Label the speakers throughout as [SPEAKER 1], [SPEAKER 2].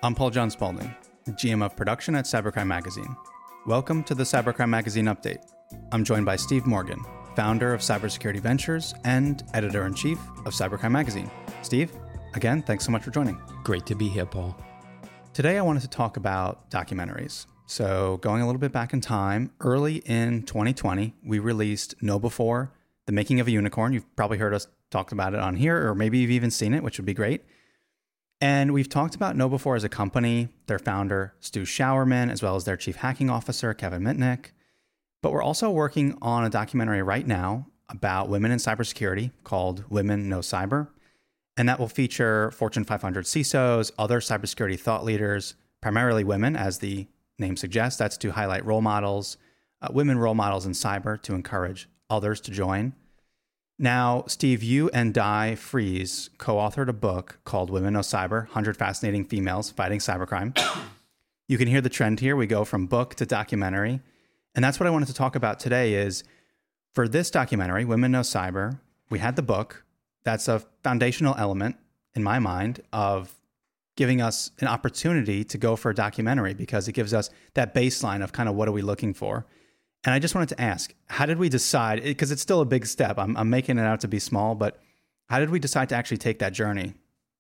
[SPEAKER 1] I'm Paul John Spaulding, GM of Production at Cybercrime Magazine. Welcome to the Cybercrime Magazine Update. I'm joined by Steve Morgan, founder of Cybersecurity Ventures and editor-in-chief of Cybercrime Magazine. Steve, again, thanks so much for joining.
[SPEAKER 2] Great to be here, Paul.
[SPEAKER 1] Today I wanted to talk about documentaries. So going a little bit back in time, early in 2020, we released KnowBe4, The Making of a Unicorn. You've probably heard us talk about it on here, or maybe you've even seen it, which would be great. And we've talked about KnowBe4 as a company, their founder, Stu Sjouwerman, as well as their chief hacking officer, Kevin Mitnick. But we're also working on a documentary right now about women in cybersecurity called Women Know Cyber. And that will feature Fortune 500 CISOs, other cybersecurity thought leaders, primarily women, as the name suggests. That's to highlight role models, women role models in cyber to encourage others to join. Now, Steve, you and Di Fries co-authored a book called Women Know Cyber, 100 Fascinating Females Fighting Cybercrime. You can hear the trend here. We go from book to documentary. And that's what I wanted to talk about today is, for this documentary, Women Know Cyber, we had the book. That's a foundational element, in my mind, of giving us an opportunity to go for a documentary because it gives us that baseline of kind of what are we looking for. And I just wanted to ask, how did we decide, because it's still a big step, I'm making it out to be small, but how did we decide to actually take that journey?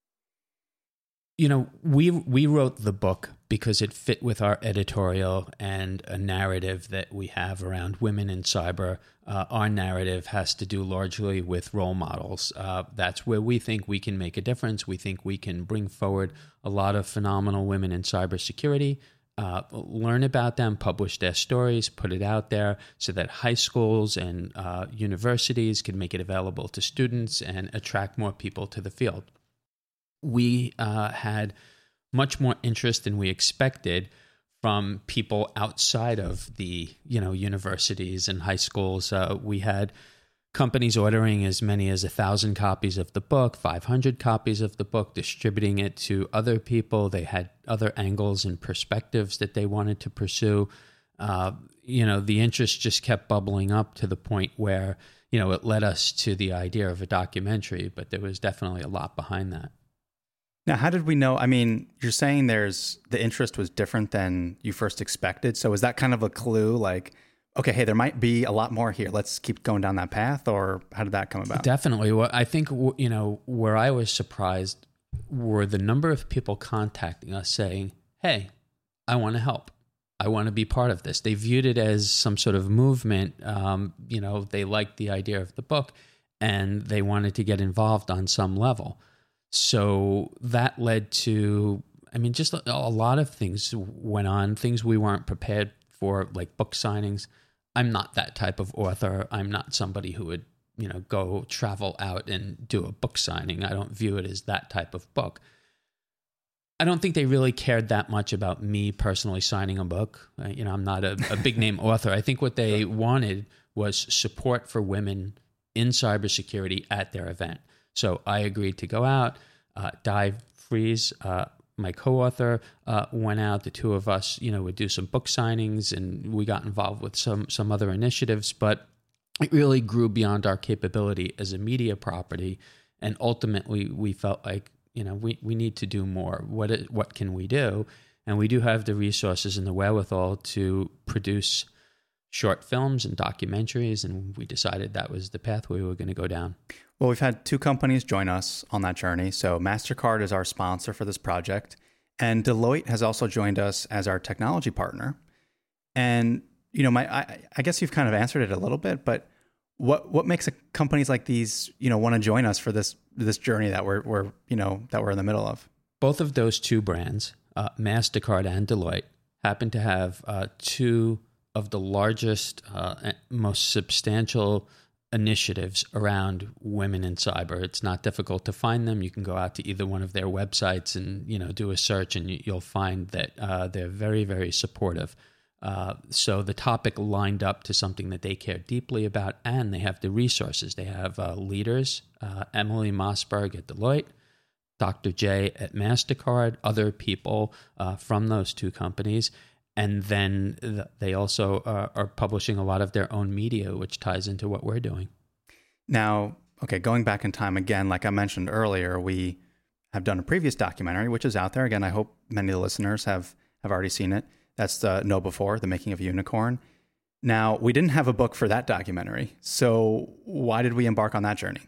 [SPEAKER 2] You know, we wrote the book because it fit with our editorial and a narrative that we have around women in cyber. Our narrative has to do largely with role models. That's where we think we can make a difference. We think we can bring forward a lot of phenomenal women in cybersecurity, learn about them, publish their stories, put it out there so that high schools and universities can make it available to students and attract more people to the field. We had much more interest than we expected from people outside of the, universities and high schools. We had companies ordering as many as 1,000 copies of the book, 500 copies of the book, distributing it to other people. They had other angles and perspectives that they wanted to pursue. The interest just kept bubbling up to the point where, it led us to the idea of a documentary, but there was definitely a lot behind that.
[SPEAKER 1] Now, how did we know? I mean, you're saying the interest was different than you first expected. So is that kind of a clue like, okay, hey, there might be a lot more here. Let's keep going down that path, or how did that come about?
[SPEAKER 2] Definitely. Well, I think, where I was surprised were the number of people contacting us saying, hey, I want to help. I want to be part of this. They viewed it as some sort of movement. They liked the idea of the book and they wanted to get involved on some level. So that led to, just a lot of things went on, things we weren't prepared for, like book signings. I'm not that type of author. I'm not somebody who would, go travel out and do a book signing. I don't view it as that type of book. I don't think they really cared that much about me personally signing a book. I'm not a big name author. I think what they wanted was support for women in cybersecurity at their event. So I agreed to go out. Di Fries, my co-author, went out. The two of us, would do some book signings, and we got involved with some other initiatives. But it really grew beyond our capability as a media property, and ultimately we felt like we need to do more. What can we do? And we do have the resources and the wherewithal to produce short films and documentaries, and we decided that was the path we were going to go down.
[SPEAKER 1] Well, we've had two companies join us on that journey. So MasterCard is our sponsor for this project, and Deloitte has also joined us as our technology partner. And, I guess you've kind of answered it a little bit, but what makes companies like these, want to join us for this journey that we're in the middle of?
[SPEAKER 2] Both of those two brands, MasterCard and Deloitte, happen to have two of the largest, most substantial initiatives around women in cyber. It's not difficult to find them. You can go out to either one of their websites and do a search, and you'll find that they're very, very supportive. So the topic lined up to something that they care deeply about, and they have the resources. They have leaders, Emily Mossberg at Deloitte, Dr. J at MasterCard, other people from those two companies. And then they also are publishing a lot of their own media, which ties into what we're doing.
[SPEAKER 1] Now, okay, going back in time again, like I mentioned earlier, we have done a previous documentary, which is out there. Again, I hope many of the listeners have already seen it. That's the Know Before, The Making of a Unicorn. Now, we didn't have a book for that documentary. So why did we embark on that journey?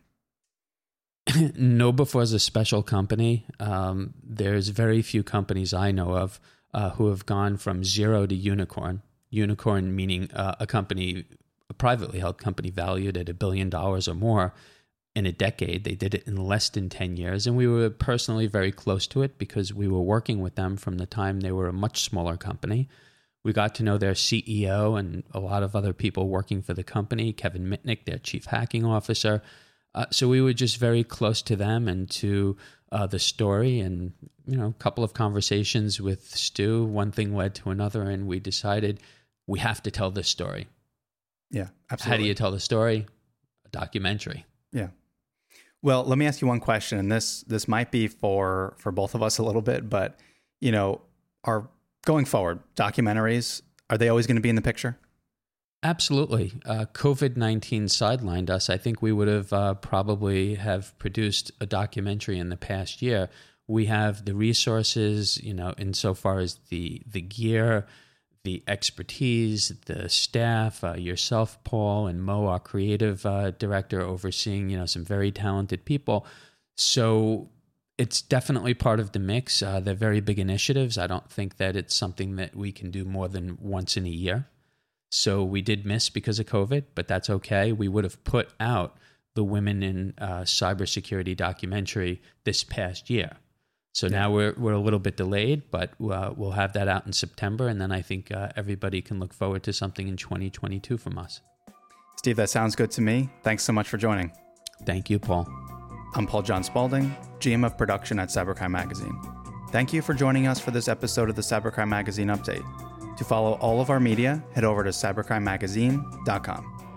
[SPEAKER 2] Know Before is a special company. There's very few companies I know of who have gone from zero to unicorn. Unicorn meaning a privately held company valued at $1 billion or more in a decade. They did it in less than 10 years. And we were personally very close to it because we were working with them from the time they were a much smaller company. We got to know their CEO and a lot of other people working for the company, Kevin Mitnick, their chief hacking officer. So we were just very close to them and to the story, and a couple of conversations with Stu. One thing led to another, and we decided we have to tell this story.
[SPEAKER 1] Yeah, absolutely.
[SPEAKER 2] How do you tell the story? A documentary.
[SPEAKER 1] Yeah. Well, let me ask you one question, and this might be for both of us a little bit, but are going forward documentaries, are they always going to be in the picture?
[SPEAKER 2] Absolutely. COVID-19 sidelined us. I think we would have probably have produced a documentary in the past year. We have the resources, insofar as the gear, the expertise, the staff, yourself, Paul, and Mo, our creative director, overseeing, some very talented people. So it's definitely part of the mix. They're very big initiatives. I don't think that it's something that we can do more than once in a year. So we did miss because of COVID, but that's okay. We would have put out the Women in Cybersecurity documentary this past year. So now we're a little bit delayed, but we'll have that out in September, and then I think everybody can look forward to something in 2022 from us.
[SPEAKER 1] Steve, that sounds good to me. Thanks so much for joining.
[SPEAKER 2] Thank you, Paul.
[SPEAKER 1] I'm Paul John Spaulding, GM of Production at Cybercrime Magazine. Thank you for joining us for this episode of the Cybercrime Magazine Update. To follow all of our media, head over to cybercrimemagazine.com.